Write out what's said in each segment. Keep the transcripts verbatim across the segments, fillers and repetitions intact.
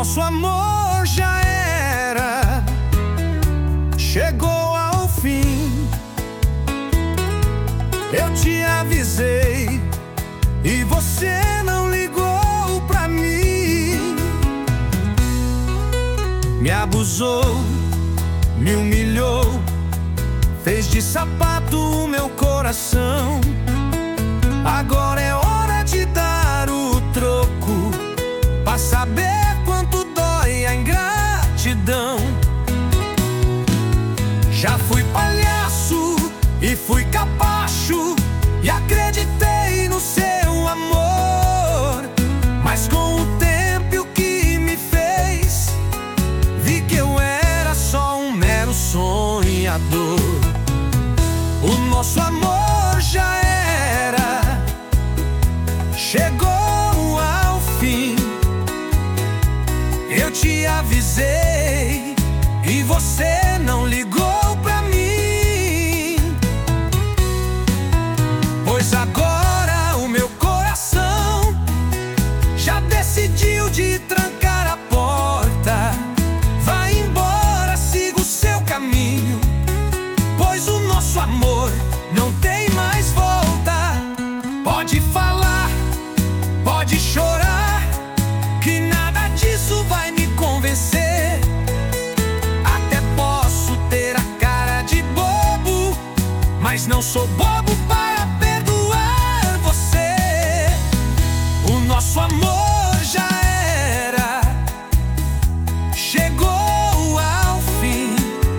nosso amor já era, chegou ao fim. Eu te avisei e você não ligou pra mim. Me abusou, me humilhou, fez de sapato o meu coração. Agora é hora de dar o troco, pra saber quanto dói a ingratidão. Já fui palhaço e fui capacho, e acreditei no seu amor. Mas com o tempo e o que me fez, vi que eu era só um mero sonhador. O nosso amor já era, chegou ao fim. Eu te avisei e você não ligou pra mim. Pois agora o meu coração já decidiu de trancar a porta. Vai embora, siga o seu caminho, pois o nosso amor não tem mais volta. Pode falar, pode chorar, que nada disso vai me convencer. Até posso ter a cara de bobo, mas não sou bobo para perdoar você. O nosso amor já era, chegou ao fim.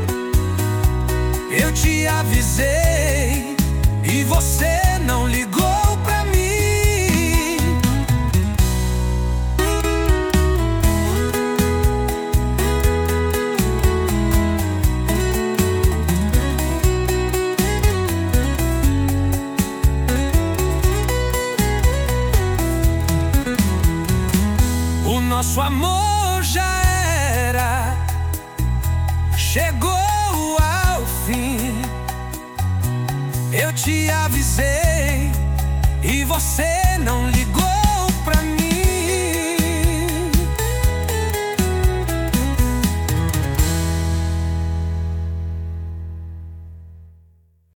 Eu te avisei e você não ligou pra mim. O nosso amor já era, chegou ao fim. Eu te avisei e você não ligou.